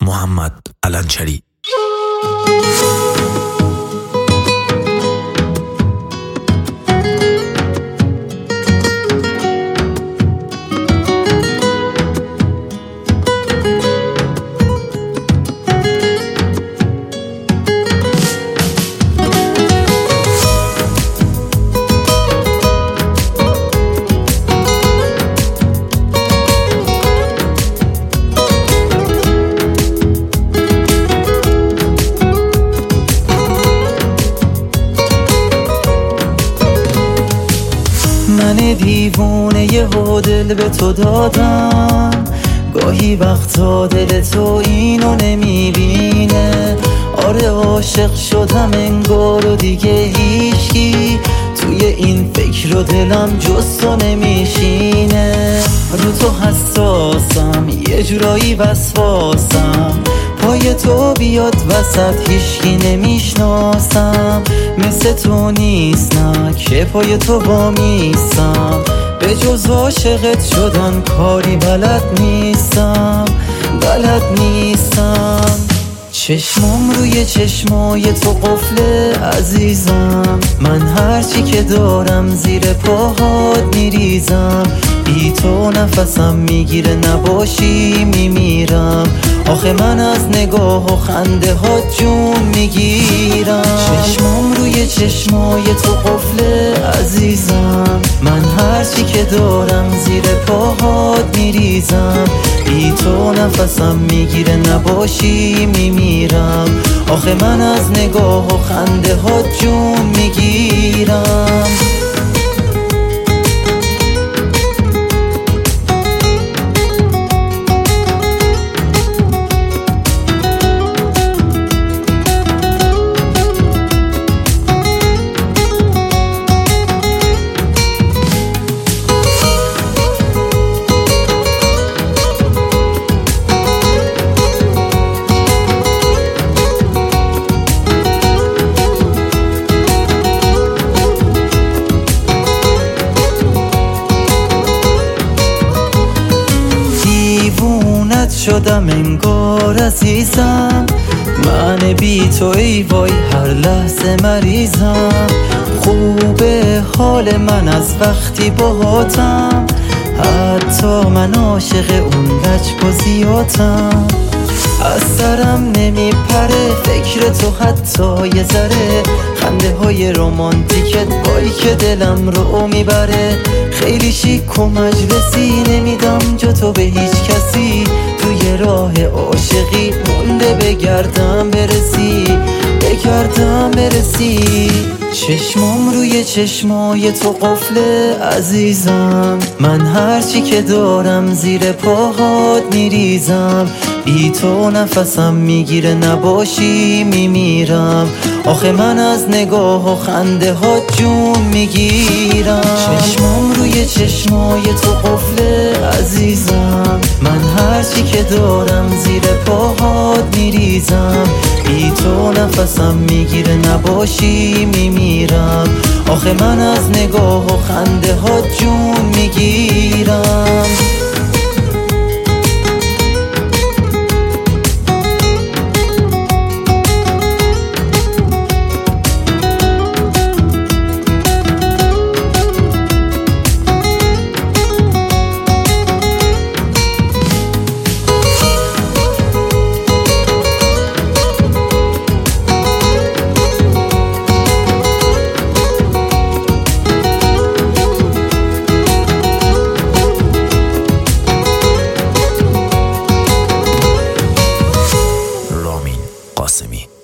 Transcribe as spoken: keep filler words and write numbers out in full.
محمد علنچری. من دیوونه یهو دل به تو دادم، گاهی وقتا دل تو اینو نمیبینه. آره عاشق شدم انگار و دیگه هیچکی توی این فکر و دلم جز تو نمیشینه. رو تو حساسم، یه جورایی وسواسم، پای تو بیاد وسط هیچکی نمیشناسم. مثل تو نیست نه که پای تو وامیستم، به جز عاشقت شدن کاری بلد نیستم، بلد نیستم. چشمام روی چشمای تو قفله عزیزم، من هرچی که دارم زیر پاهات میریزم. بی تو نفسم میگیره، نباشی میمیرم. آخه من از نگاه و خنده ها جون میگیرم. چشمام روی چشمای تو قفله عزیزم، من هرچی که دارم زیر پاهات میریزم. بی تو نفسم میگیره، نباشی میمیرم. آخه من از نگاه و خنده ها جون میگیرم. شدم انگار عزیزم، من بی تو ای وای هر لحظه مریضم. خوبه حال من از وقتی باهاتم، حتی من عاشق اون لجبازیاتم. از سرم نمیپره فکر تو حتی یه ذره، خنده های رومانتیکت وای که دلم رو میبره. خیلی شیک و مجلسی، نمیدم جا تو به هیچ کسی. توی راه عاشقی مونده بگردم برسی، بگردم برسی. چشمام روی چشمای تو قفله عزیزم، من هرچی که دارم زیر پاهات میریزم. بی تو نفسم میگیره، نباشی میمیرم. آخه من از نگاه و خنده ها جون میگیرم. چشمام روی چشمای تو قفله عزیزم، من هرچی که دارم زیر پاهات میریزم. بی تو نفسم میگیره، نباشی میمیرم. آخه من از نگاه و خنده ها جون میگیرم. قاسمی.